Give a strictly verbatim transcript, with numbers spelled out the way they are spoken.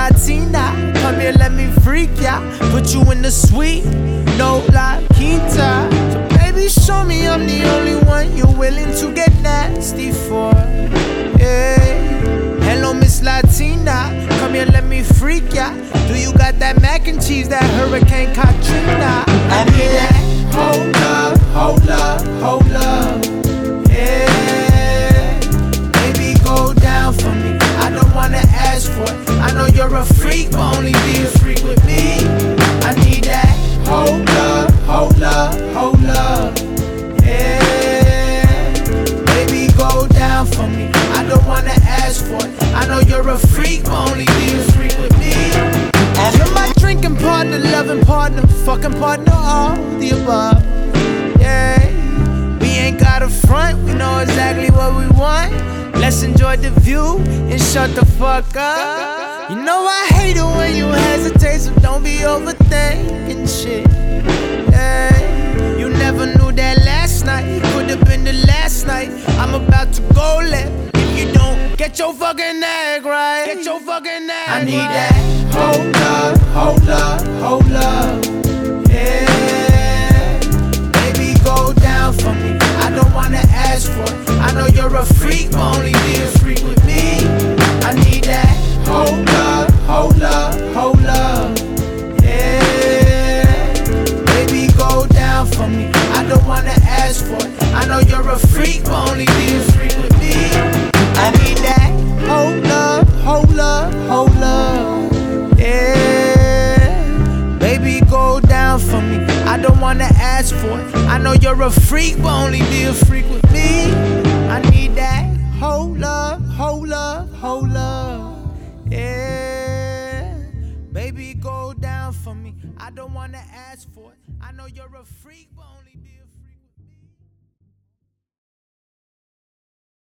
Latina. Come here, let me freak ya. Put you in the suite, no la quinta. So baby, show me I'm the only one you're willing to get nasty for. Yeah. Hello, Miss Latina. Come here, let me freak ya. Do you got that mac and cheese, that Hurricane Katrina? I need that. Hold up, hold up, hold up. Yeah. Baby, go down for me. I don't wanna ask for it. I know you're a freak, but only be a freak with me. I need that. Hold up, hold up, hold up. Yeah. Baby, go down for me. I don't wanna ask for it. I know you're a freak, but only be a freak with me. You're my drinking partner, loving partner, fucking partner, all the above. Yeah, we ain't got a front, we know exactly what we want. Let's enjoy the view and shut the fuck up. You know I hate it when you hesitate, so don't be overthinking shit. Yeah, you never knew that last night, it could have been the last night. I'm about to go left. You don't get your fucking egg right. Get your fucking egg I need right. That. Hold up, hold up, hold up. Yeah. Baby, go down for me. I don't wanna ask for it. I know you're a freak, but only be a freak with me. I need that. Hold up, hold up, hold up. Yeah. Baby, go down for me. I don't wanna ask for it. I know you're a freak, but only be a freak with me. I need that. Hold up, hold up, hold up. Yeah. Baby, go down for me. I don't wanna ask for it. I know you're a freak, but only be a freak with me. I need that. Hold up, hold up, hold up. Yeah. Baby, go down for me. I don't wanna ask for it. I know you're a freak, but only be a freak.